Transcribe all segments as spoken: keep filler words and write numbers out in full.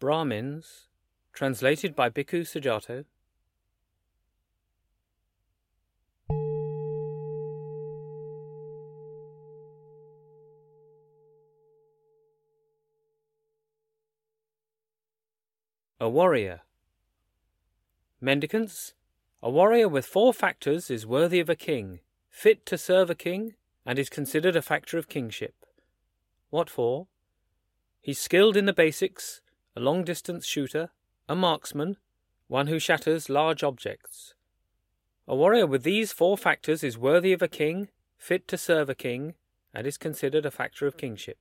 Brahmins, translated by Bhikkhu Sujato. A warrior. Mendicants, a warrior with four factors is worthy of a king, fit to serve a king, and is considered a factor of kingship. What for? He's skilled in the basics, a long-distance shooter, a marksman, one who shatters large objects. A warrior with these four factors is worthy of a king, fit to serve a king, and is considered a factor of kingship.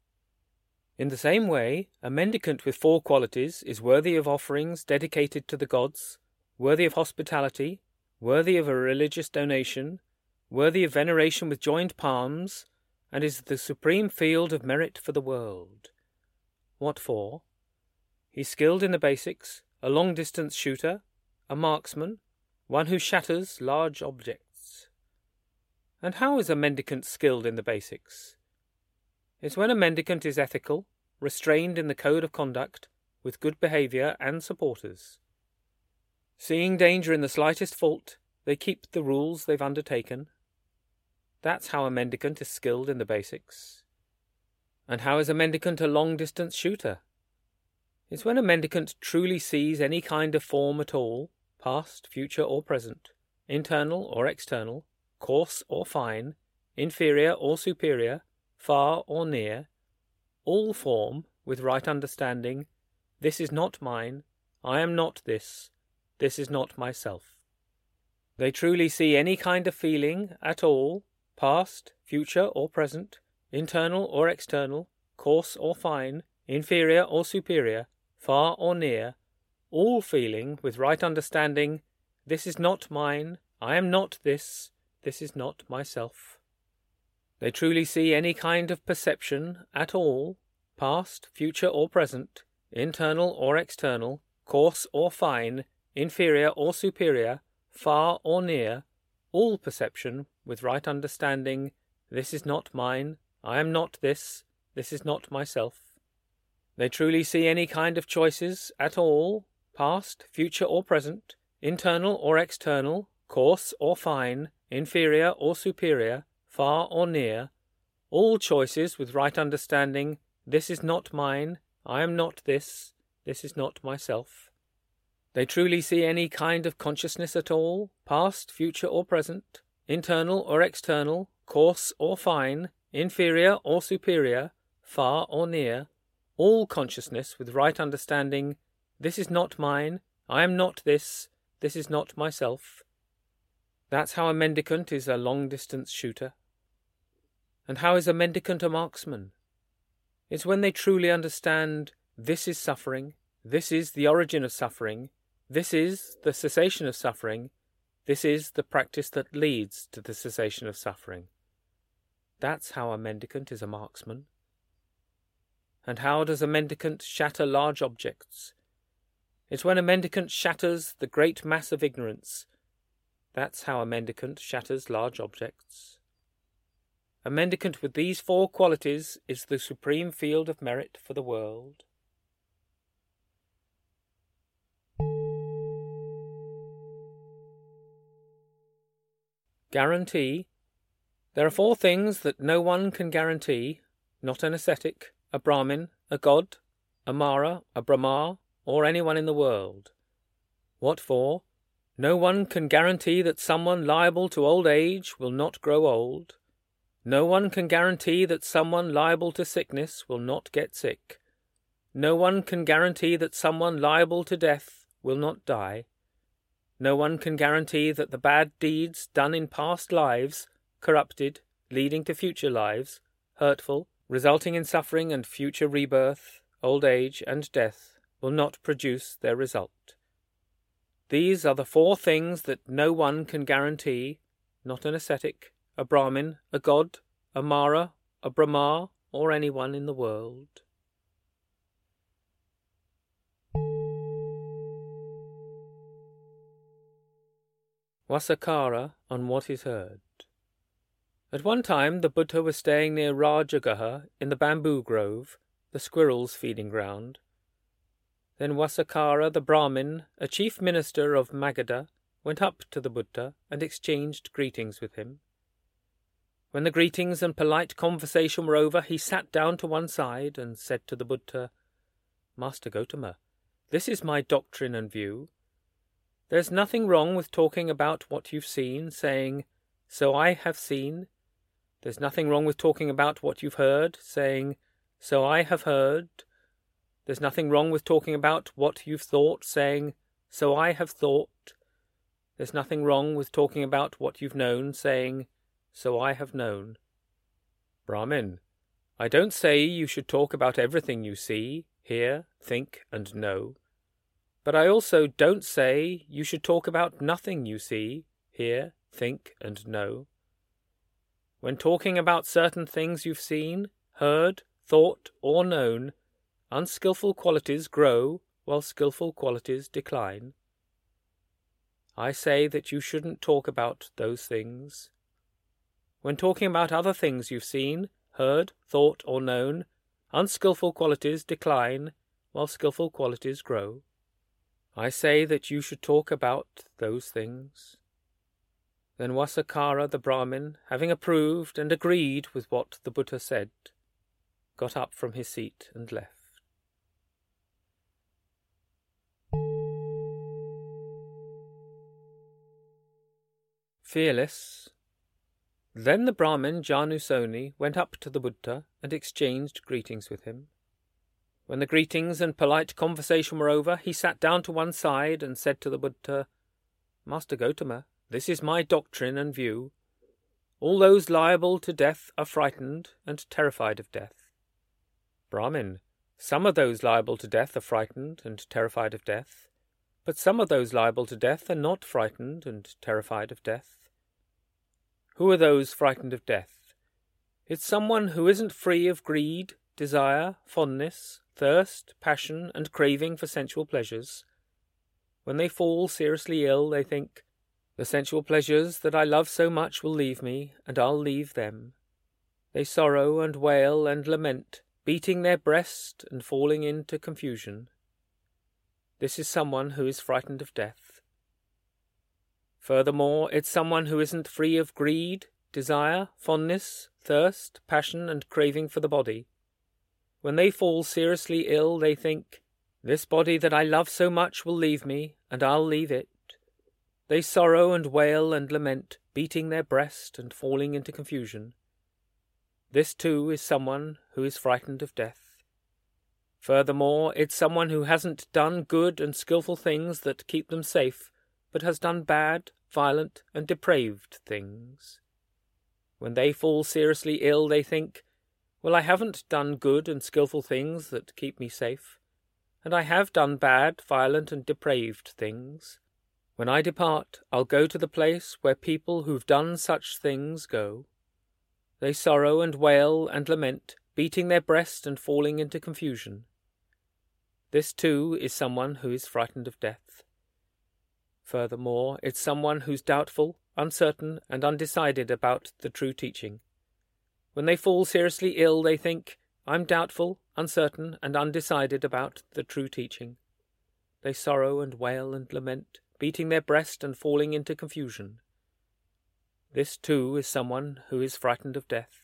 In the same way, a mendicant with four qualities is worthy of offerings dedicated to the gods, worthy of hospitality, worthy of a religious donation, worthy of veneration with joined palms, and is the supreme field of merit for the world. What for? He's skilled in the basics, a long-distance shooter, a marksman, one who shatters large objects. And how is a mendicant skilled in the basics? It's when a mendicant is ethical, restrained in the code of conduct, with good behaviour and supporters. Seeing danger in the slightest fault, they keep the rules they've undertaken. That's how a mendicant is skilled in the basics. And how is a mendicant a long-distance shooter? It's when a mendicant truly sees any kind of form at all, past, future or present, internal or external, coarse or fine, inferior or superior, far or near, all form, with right understanding, this is not mine, I am not this, this is not myself. They truly see any kind of feeling at all, past, future or present, internal or external, coarse or fine, inferior or superior, far or near, all feeling with right understanding, this is not mine, I am not this, this is not myself. They truly see any kind of perception at all, past, future or present, internal or external, coarse or fine, inferior or superior, far or near, all perception with right understanding, this is not mine, I am not this, this is not myself. They truly see any kind of choices at all, past, future or present, internal or external, coarse or fine, inferior or superior, far or near, all choices with right understanding, this is not mine, I am not this, this is not myself. They truly see any kind of consciousness at all, past, future or present, internal or external, coarse or fine, inferior or superior, far or near, all consciousness with right understanding, this is not mine, I am not this, this is not myself. That's how a mendicant is a long-distance shooter. And how is a mendicant a marksman? It's when they truly understand this is suffering, this is the origin of suffering, this is the cessation of suffering, this is the practice that leads to the cessation of suffering. That's how a mendicant is a marksman. And how does a mendicant shatter large objects? It's when a mendicant shatters the great mass of ignorance. That's how a mendicant shatters large objects. A mendicant with these four qualities is the supreme field of merit for the world. Guarantee. There are four things that no one can guarantee, not an ascetic, a Brahmin, a god, a Mara, a Brahma, or anyone in the world. What for? No one can guarantee that someone liable to old age will not grow old. No one can guarantee that someone liable to sickness will not get sick. No one can guarantee that someone liable to death will not die. No one can guarantee that the bad deeds done in past lives, corrupted, leading to future lives, hurtful, resulting in suffering and future rebirth, old age and death, will not produce their result. These are the four things that no one can guarantee, not an ascetic, a Brahmin, a god, a Mara, a Brahma, or anyone in the world. Vasakara on what is heard. At one time the Buddha was staying near Rajagaha in the bamboo grove, the squirrels' feeding ground. Then Vasakara the Brahmin, a chief minister of Magadha, went up to the Buddha and exchanged greetings with him. When the greetings and polite conversation were over, he sat down to one side and said to the Buddha, "Master Gotama, this is my doctrine and view. There's nothing wrong with talking about what you've seen, saying, 'So I have seen.' There's nothing wrong with talking about what you've heard, saying, 'So I have heard.' There's nothing wrong with talking about what you've thought, saying, 'So I have thought.' There's nothing wrong with talking about what you've known, saying, 'So I have known.' Brahmin, I don't say you should talk about everything you see, hear, think, and know. But I also don't say you should talk about nothing you see, hear, think, and know. When talking about certain things you've seen, heard, thought, or known, unskilful qualities grow while skilful qualities decline. I say that you shouldn't talk about those things. When talking about other things you've seen, heard, thought, or known, unskilful qualities decline while skilful qualities grow. I say that you should talk about those things." Then Vasakara the Brahmin, having approved and agreed with what the Buddha said, got up from his seat and left. Fearless. Then the Brahmin Janusoni went up to the Buddha and exchanged greetings with him. When the greetings and polite conversation were over, he sat down to one side and said to the Buddha, "Master Gotama, this is my doctrine and view. All those liable to death are frightened and terrified of death." Brahmin, some of those liable to death are frightened and terrified of death, but some of those liable to death are not frightened and terrified of death. Who are those frightened of death? It's someone who isn't free of greed, desire, fondness, thirst, passion, and craving for sensual pleasures. When they fall seriously ill, they think, "The sensual pleasures that I love so much will leave me, and I'll leave them." They sorrow and wail and lament, beating their breast and falling into confusion. This is someone who is frightened of death. Furthermore, it's someone who isn't free of greed, desire, fondness, thirst, passion, and craving for the body. When they fall seriously ill, they think, "This body that I love so much will leave me, and I'll leave it." They sorrow and wail and lament, beating their breast and falling into confusion. This too is someone who is frightened of death. Furthermore, it's someone who hasn't done good and skilful things that keep them safe, but has done bad, violent, and depraved things. When they fall seriously ill, they think, "Well, I haven't done good and skilful things that keep me safe, and I have done bad, violent, and depraved things. When I depart, I'll go to the place where people who've done such things go." They sorrow and wail and lament, beating their breast and falling into confusion. This too is someone who is frightened of death. Furthermore, it's someone who's doubtful, uncertain, and undecided about the true teaching. When they fall seriously ill, they think, "I'm doubtful, uncertain, and undecided about the true teaching." They sorrow and wail and lament, beating their breast and falling into confusion. This too is someone who is frightened of death.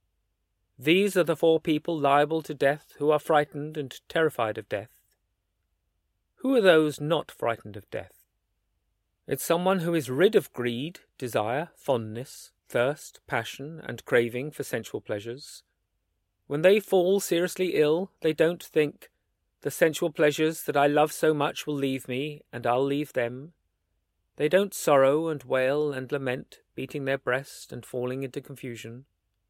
These are the four people liable to death who are frightened and terrified of death. Who are those not frightened of death? It's someone who is rid of greed, desire, fondness, thirst, passion, and craving for sensual pleasures. When they fall seriously ill, they don't think, "The sensual pleasures that I love so much will leave me, and I'll leave them." They don't sorrow and wail and lament, beating their breast and falling into confusion.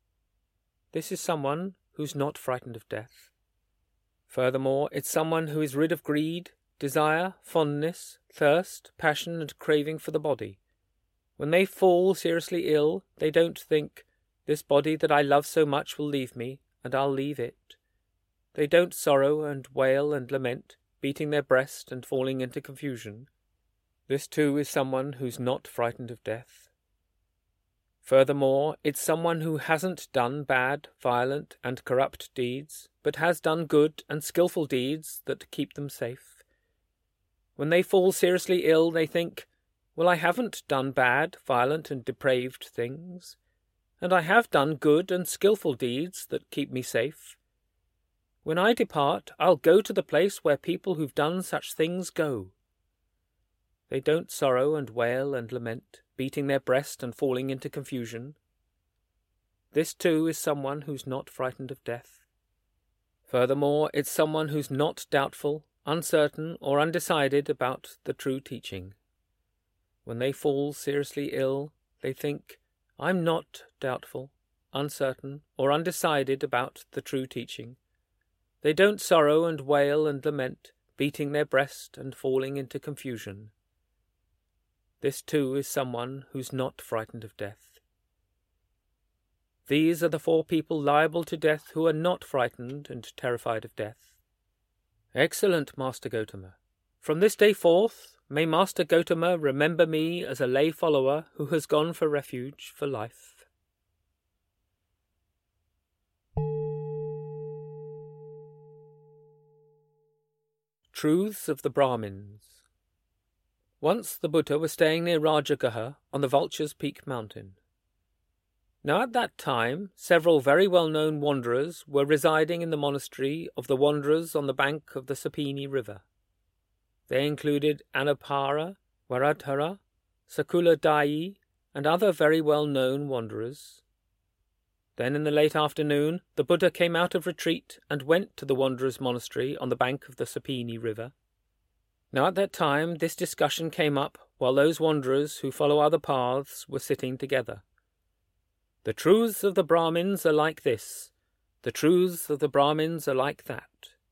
This is someone who's not frightened of death. Furthermore, it's someone who is rid of greed, desire, fondness, thirst, passion, and craving for the body. When they fall seriously ill, they don't think, "This body that I love so much will leave me, and I'll leave it." They don't sorrow and wail and lament, beating their breast and falling into confusion. This too is someone who's not frightened of death. Furthermore, it's someone who hasn't done bad, violent, and corrupt deeds, but has done good and skilful deeds that keep them safe. When they fall seriously ill, they think, well, I haven't done bad, violent and depraved things, and I have done good and skilful deeds that keep me safe. When I depart, I'll go to the place where people who've done such things go. They don't sorrow and wail and lament, beating their breast and falling into confusion. This too is someone who's not frightened of death. Furthermore, it's someone who's not doubtful, uncertain, or undecided about the true teaching. When they fall seriously ill, they think, I'm not doubtful, uncertain, or undecided about the true teaching. They don't sorrow and wail and lament, beating their breast and falling into confusion. This too is someone who's not frightened of death. These are the four people liable to death who are not frightened and terrified of death. Excellent, Master Gotama. From this day forth, may Master Gotama remember me as a lay follower who has gone for refuge for life. Truths of the Brahmins. Once the Buddha was staying near Rajagaha on the Vulture's Peak mountain. Now at that time, several very well-known wanderers were residing in the monastery of the Wanderers on the bank of the Sapini River. They included Anapara, Varadhara, Sakula Dayi, and other very well-known wanderers. Then in the late afternoon, the Buddha came out of retreat and went to the Wanderers' monastery on the bank of the Sapini River. Now at that time, this discussion came up while those wanderers who follow other paths were sitting together. The truths of the Brahmins are like this, the truths of the Brahmins are like that.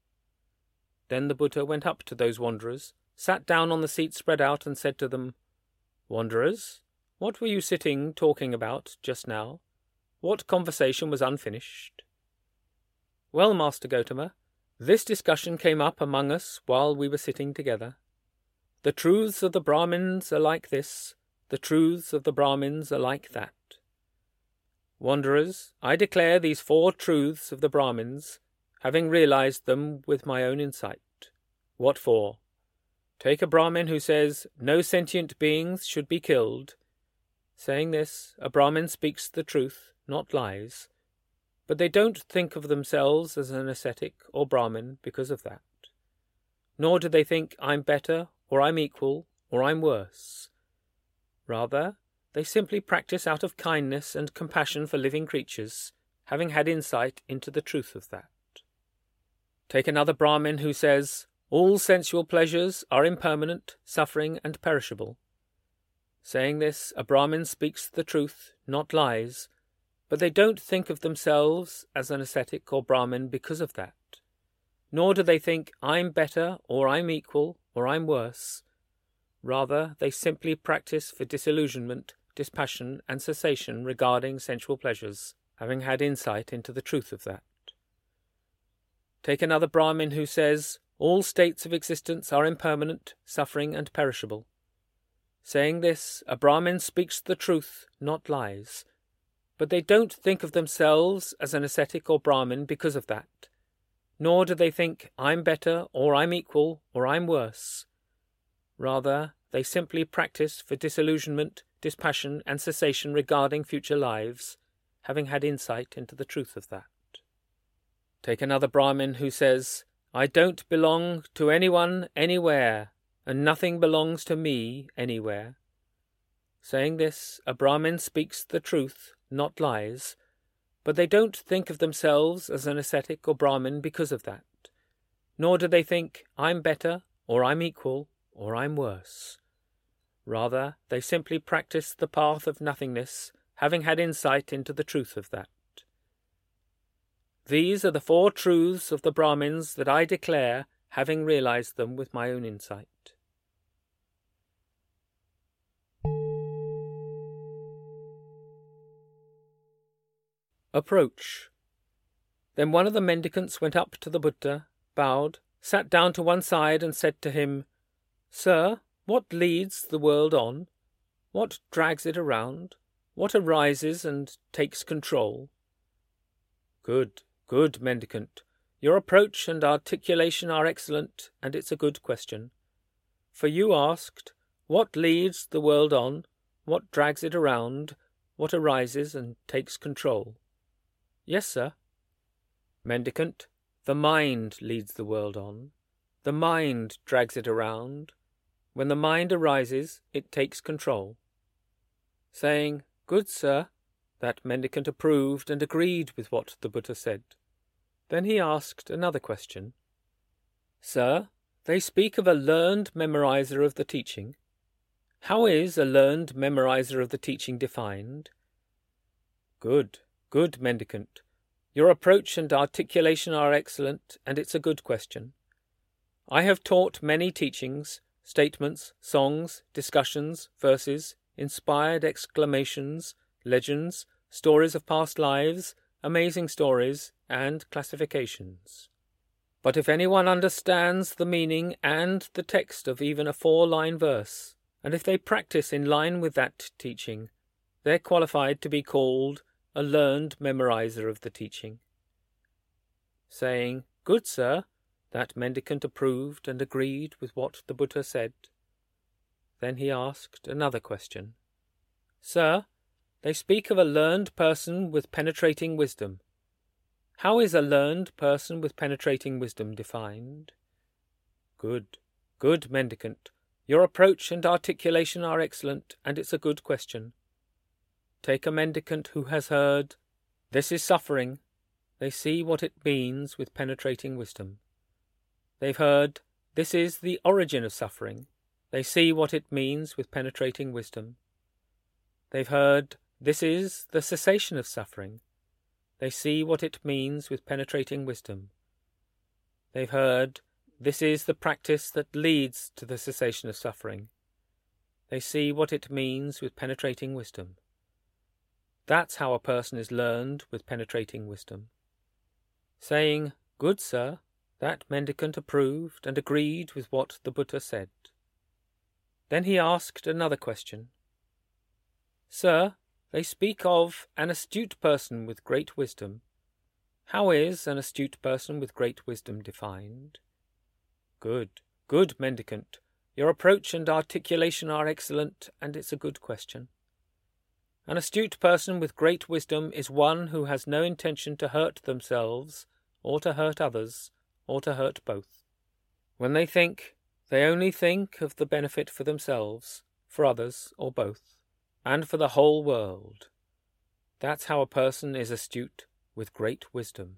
Then the Buddha went up to those wanderers, sat down on the seat spread out, and said to them, Wanderers, what were you sitting talking about just now? What conversation was unfinished? Well, Master Gotama, this discussion came up among us while we were sitting together. The truths of the Brahmins are like this, the truths of the Brahmins are like that. Wanderers, I declare these four truths of the Brahmins, having realized them with my own insight. What for? Take a Brahmin who says, no sentient beings should be killed. Saying this, a Brahmin speaks the truth, not lies, but they don't think of themselves as an ascetic or Brahmin because of that. Nor do they think I'm better, or I'm equal, or I'm worse. Rather, they simply practice out of kindness and compassion for living creatures, having had insight into the truth of that. Take another Brahmin who says, all sensual pleasures are impermanent, suffering, and perishable. Saying this, a Brahmin speaks the truth, not lies, but they don't think of themselves as an ascetic or Brahmin because of that. Nor do they think I'm better, or I'm equal, or I'm worse. Rather, they simply practice for disillusionment, dispassion, and cessation regarding sensual pleasures, having had insight into the truth of that. Take another Brahmin who says, all states of existence are impermanent, suffering, and perishable. Saying this, a Brahmin speaks the truth, not lies, but they don't think of themselves as an ascetic or Brahmin because of that. Nor do they think I'm better, or I'm equal, or I'm worse. Rather, they simply practice for disillusionment, dispassion, and cessation regarding future lives, having had insight into the truth of that. Take another Brahmin who says, I don't belong to anyone anywhere, and nothing belongs to me anywhere. Saying this, a Brahmin speaks the truth, not lies, but they don't think of themselves as an ascetic or Brahmin because of that. Nor do they think I'm better, or I'm equal, or I'm worse. Rather, they simply practice the path of nothingness, having had insight into the truth of that. These are the four truths of the Brahmins that I declare, having realized them with my own insight. Approach. Then one of the mendicants went up to the Buddha, bowed, sat down to one side, and said to him, Sir, what leads the world on? What drags it around? What arises and takes control? Good, good, mendicant. Your approach and articulation are excellent, and it's a good question. For you asked, what leads the world on, what drags it around, what arises and takes control? Yes, sir. Mendicant, the mind leads the world on. The mind drags it around. When the mind arises, it takes control. Saying, good sir, that mendicant approved and agreed with what the Buddha said. Then he asked another question. Sir, they speak of a learned memorizer of the teaching. How is a learned memorizer of the teaching defined? Good, good mendicant. Your approach and articulation are excellent, and it's a good question. I have taught many teachings, statements, songs, discussions, verses, inspired exclamations, legends, stories of past lives, amazing stories, and classifications. But if anyone understands the meaning and the text of even a four-line verse, and if they practice in line with that teaching, they're qualified to be called a learned memorizer of the teaching. Saying, good sir, that mendicant approved and agreed with what the Buddha said. Then he asked another question. Sir, they speak of a learned person with penetrating wisdom. How is a learned person with penetrating wisdom defined? Good, good mendicant. Your approach and articulation are excellent, and it's a good question. Take a mendicant who has heard, this is suffering. They see what it means with penetrating wisdom. They've heard, this is the origin of suffering. They see what it means with penetrating wisdom. They've heard, this is the cessation of suffering. They see what it means with penetrating wisdom. They've heard, this is the practice that leads to the cessation of suffering. They see what it means with penetrating wisdom. That's how a person is learned with penetrating wisdom. Saying, good sir, that mendicant approved and agreed with what the Buddha said. Then he asked another question. Sir, they speak of an astute person with great wisdom. How is an astute person with great wisdom defined? Good, good mendicant. Your approach and articulation are excellent, and it's a good question. An astute person with great wisdom is one who has no intention to hurt themselves, or to hurt others, or to hurt both. When they think, they only think of the benefit for themselves, for others, or both, and for the whole world. That's how a person is astute with great wisdom.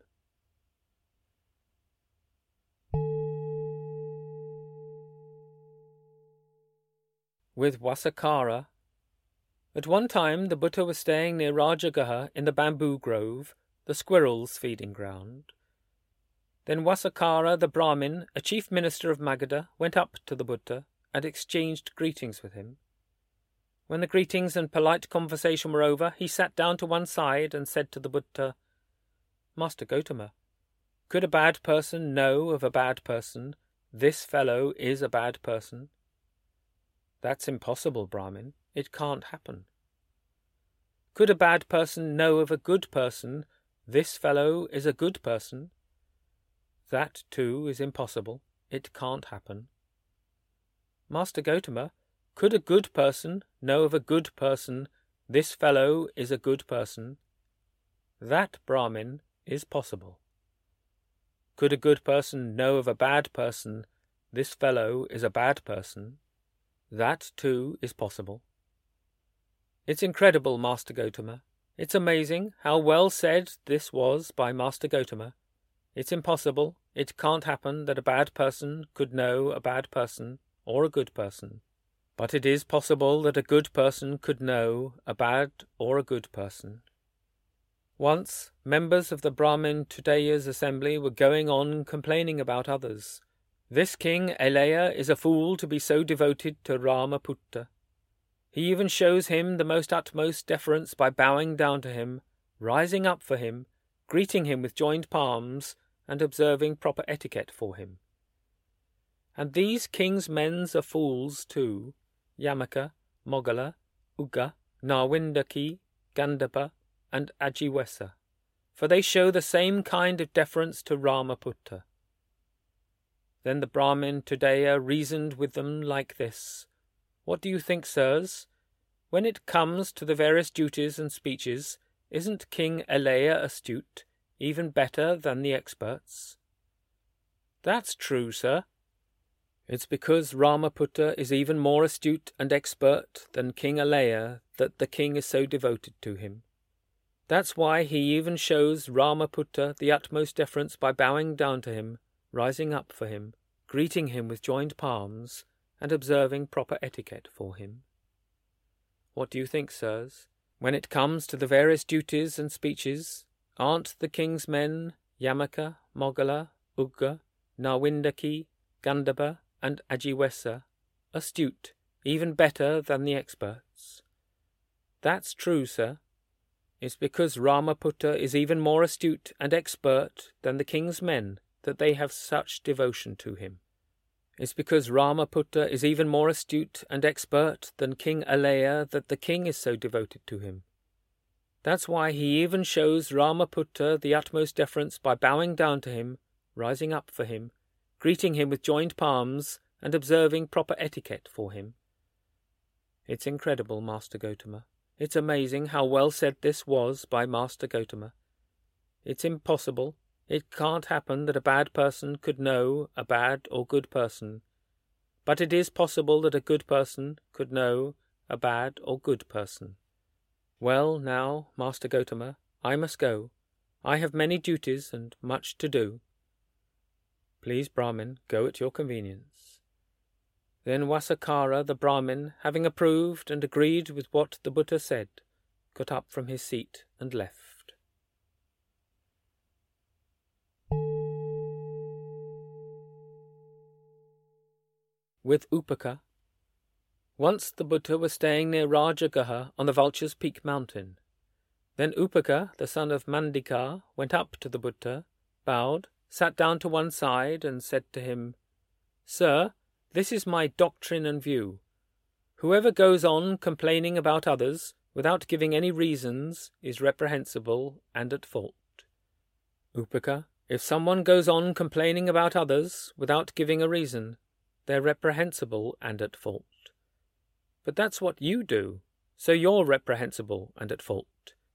With Vasakara. At one time the Buddha was staying near Rajagaha in the bamboo grove, the squirrels' feeding ground. Then Vasakara the Brahmin, a chief minister of Magadha, went up to the Buddha and exchanged greetings with him. When the greetings and polite conversation were over, he sat down to one side and said to the Buddha, Master Gotama, could a bad person know of a bad person, this fellow is a bad person? That's impossible, Brahmin. It can't happen. Could a bad person know of a good person, this fellow is a good person? That, too, is impossible. It can't happen. Master Gotama, could a good person know of a good person, this fellow is a good person? That, Brahmin, is possible. Could a good person know of a bad person, this fellow is a bad person? That, too, is possible. It's incredible, Master Gotama. It's amazing how well said this was by Master Gotama. It's impossible, it can't happen that a bad person could know a bad person or a good person. But it is possible that a good person could know a bad or a good person. Once, members of the Brahmin Tudaya's assembly were going on complaining about others. This king, Elaya, is a fool to be so devoted to Ramaputta. He even shows him the most utmost deference by bowing down to him, rising up for him, greeting him with joined palms, and observing proper etiquette for him. And these king's men are fools too, Yamaka, Mogala, Uga, Narwindaki, Gandapa, and Ajiwesa. for they show the same kind of deference to Ramaputta. Then the Brahmin Tudaya reasoned with them like this. What do you think, sirs? When it comes to the various duties and speeches, isn't King Alaya astute, even better than the experts? That's true, sir. It's because Ramaputta is even more astute and expert than King Alaya that the king is so devoted to him. That's why he even shows Ramaputta the utmost deference by bowing down to him, rising up for him, greeting him with joined palms, and observing proper etiquette for him. What do you think, sirs? When it comes to the various duties and speeches, aren't the king's men, Yamaka, Mogala, Ugga, Nawindaki, Gandhaba, and Ajiwesa, astute, even better than the experts? That's true, sir. It's because Ramaputta is even more astute and expert than the king's men that they have such devotion to him. It's because Ramaputta is even more astute and expert than King Alaya that the king is so devoted to him. That's why he even shows Ramaputta the utmost deference by bowing down to him, rising up for him, greeting him with joined palms, and observing proper etiquette for him. It's incredible, Master Gotama. It's amazing how well said this was by Master Gotama. It's impossible. It can't happen that a bad person could know a bad or good person. But it is possible that a good person could know a bad or good person. Well, now, Master Gotama, I must go. I have many duties and much to do. Please, Brahmin, go at your convenience. Then Vasakara the Brahmin, having approved and agreed with what the Buddha said, got up from his seat and left. With Upaka. Once the Buddha was staying near Rajagaha on the Vulture's Peak mountain. Then Upaka, the son of Mandika, went up to the Buddha, bowed, sat down to one side, and said to him, Sir, this is my doctrine and view. Whoever goes on complaining about others without giving any reasons is reprehensible and at fault. Upaka, if someone goes on complaining about others without giving a reason, they're reprehensible and at fault. But that's what you do, so you're reprehensible and at fault.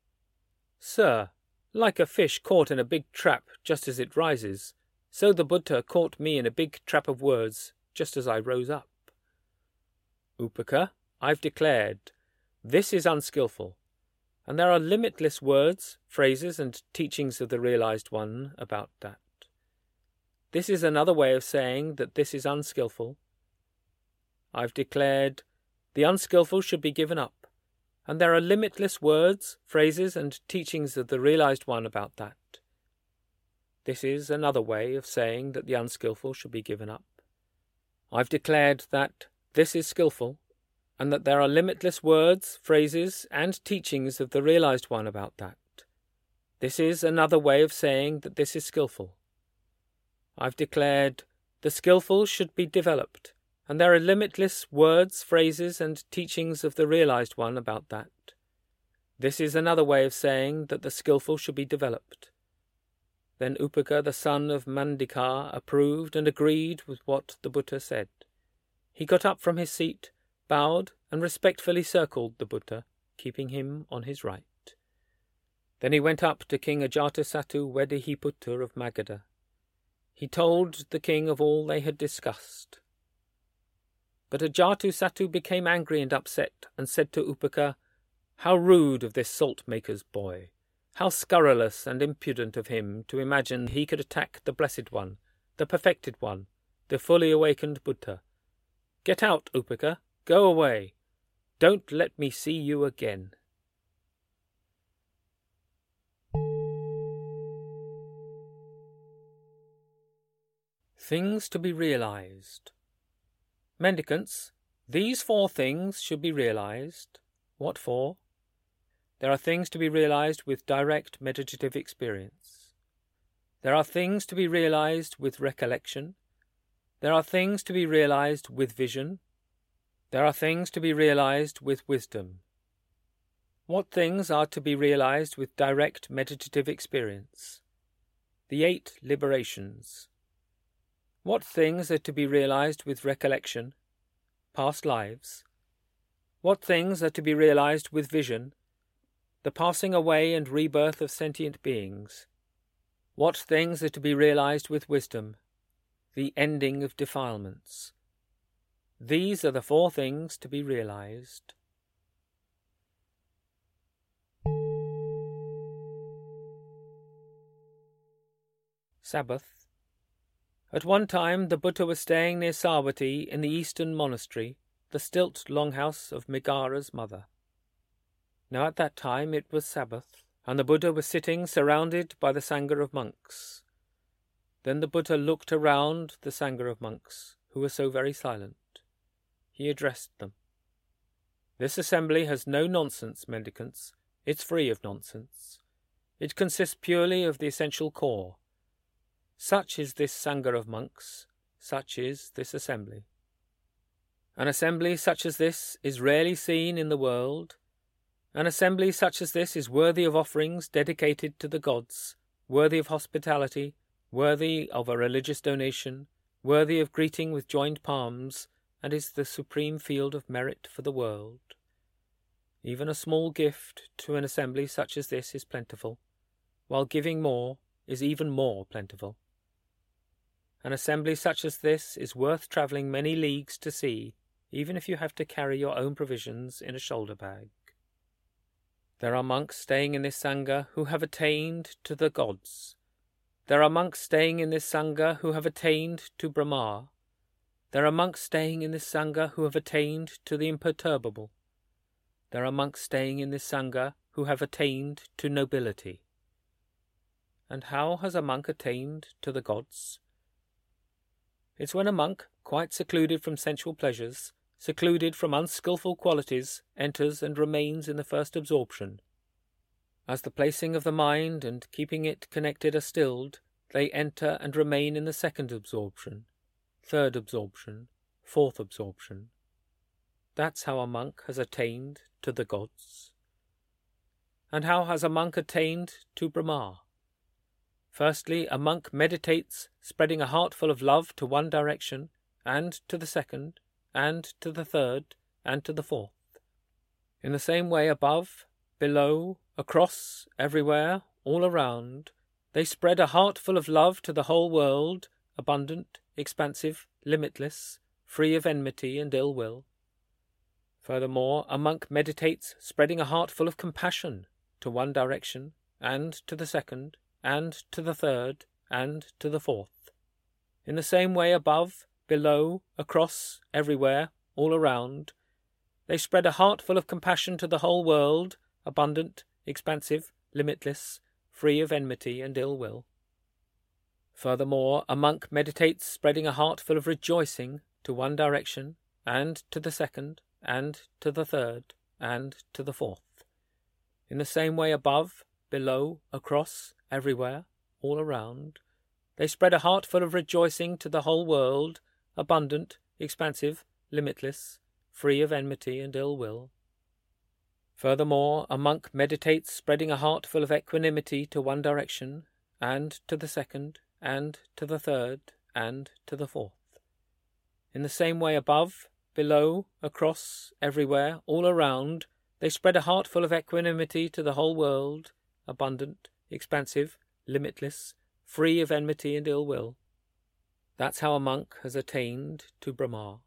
Sir, like a fish caught in a big trap just as it rises, so the Buddha caught me in a big trap of words just as I rose up. Upaka, I've declared, this is unskilful, and there are limitless words, phrases, and teachings of the realized one about that. This is another way of saying that this is unskilful. I've declared, the unskilful should be given up, and there are limitless words, phrases, and teachings of the realized one about that. This is another way of saying that the unskilful should be given up. I've declared that this is skilful, and that there are limitless words, phrases, and teachings of the realized one about that. This is another way of saying that this is skilful. I've declared the skilful should be developed, and there are limitless words, phrases, and teachings of the realized one about that. This is another way of saying that the skilful should be developed. Then Upaka, the son of Mandika, approved and agreed with what the Buddha said. He got up from his seat, bowed, and respectfully circled the Buddha, keeping him on his right. Then he went up to King Ajatasattu Vedihiputta of Magadha. He told the king of all they had discussed. But Ajatasattu became angry and upset, and said to Upaka, How rude of this salt-maker's boy! How scurrilous and impudent of him to imagine he could attack the Blessed One, the Perfected One, the fully awakened Buddha. Get out, Upaka, go away. Don't let me see you again. Things to be realized. Mendicants, these four things should be realized. What for? There are things to be realized with direct meditative experience. There are things to be realized with recollection. There are things to be realized with vision. There are things to be realized with wisdom. What things are to be realized with direct meditative experience? The eight liberations. What things are to be realized with recollection? Past lives. What things are to be realized with vision? The passing away and rebirth of sentient beings. What things are to be realized with wisdom? The ending of defilements. These are the four things to be realized. Sabbath. At one time the Buddha was staying near Savatthi in the eastern monastery, the stilt longhouse of Megara's mother. Now at that time it was Sabbath, and the Buddha was sitting surrounded by the Sangha of monks. Then the Buddha looked around the Sangha of monks, who were so very silent. He addressed them. This assembly has no nonsense, mendicants. It's free of nonsense. It consists purely of the essential core. Such is this Sangha of monks, such is this assembly. An assembly such as this is rarely seen in the world. An assembly such as this is worthy of offerings dedicated to the gods, worthy of hospitality, worthy of a religious donation, worthy of greeting with joined palms, and is the supreme field of merit for the world. Even a small gift to an assembly such as this is plentiful, while giving more is even more plentiful. An assembly such as this is worth travelling many leagues to see, even if you have to carry your own provisions in a shoulder bag. There are monks staying in this Sangha who have attained to the gods. There are monks staying in this Sangha who have attained to Brahma. There are monks staying in this Sangha who have attained to the imperturbable. There are monks staying in this Sangha who have attained to nobility. And how has a monk attained to the gods? It's when a monk, quite secluded from sensual pleasures, secluded from unskilful qualities, enters and remains in the first absorption. As the placing of the mind and keeping it connected are stilled, they enter and remain in the second absorption, third absorption, fourth absorption. That's how a monk has attained to the gods. And how has a monk attained to Brahma? Firstly, a monk meditates, spreading a heart full of love to one direction, and to the second, and to the third, and to the fourth. In the same way above, below, across, everywhere, all around, they spread a heart full of love to the whole world, abundant, expansive, limitless, free of enmity and ill will. Furthermore, a monk meditates, spreading a heart full of compassion to one direction, and to the second, and to the third, and to the fourth. In the same way above, below, across, everywhere, all around, they spread a heart full of compassion to the whole world, abundant, expansive, limitless, free of enmity and ill will. Furthermore, a monk meditates, spreading a heart full of rejoicing to one direction, and to the second, and to the third, and to the fourth. In the same way above, below, across, everywhere, all around, they spread a heart full of rejoicing to the whole world, abundant, expansive, limitless, free of enmity and ill will. Furthermore, a monk meditates, spreading a heart full of equanimity to one direction, and to the second, and to the third, and to the fourth. In the same way above, below, across, everywhere, all around, they spread a heart full of equanimity to the whole world, abundant, expansive, limitless, free of enmity and ill will. That's how a monk has attained to Brahma.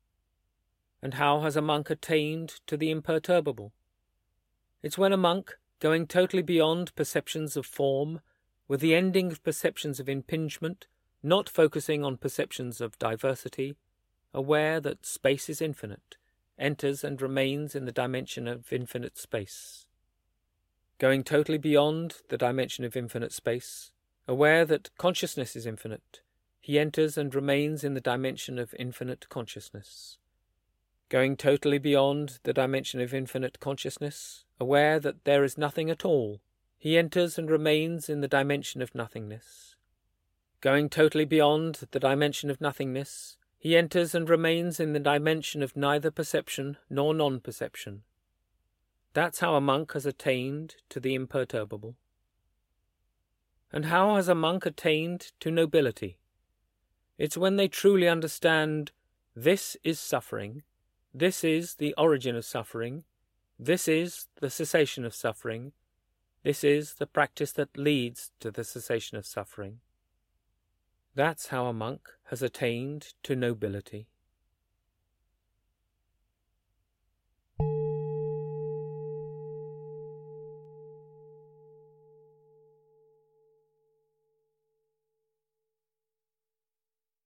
And how has a monk attained to the imperturbable? It's when a monk, going totally beyond perceptions of form, with the ending of perceptions of impingement, not focusing on perceptions of diversity, aware that space is infinite, enters and remains in the dimension of infinite space. Going totally beyond the dimension of infinite space, aware that consciousness is infinite, he enters and remains in the dimension of infinite consciousness. Going totally beyond the dimension of infinite consciousness, aware that there is nothing at all, he enters and remains in the dimension of nothingness. Going totally beyond the dimension of nothingness, he enters and remains in the dimension of neither perception nor non-perception. That's how a monk has attained to the imperturbable. And how has a monk attained to nobility? It's when they truly understand this is suffering, this is the origin of suffering, this is the cessation of suffering, this is the practice that leads to the cessation of suffering. That's how a monk has attained to nobility.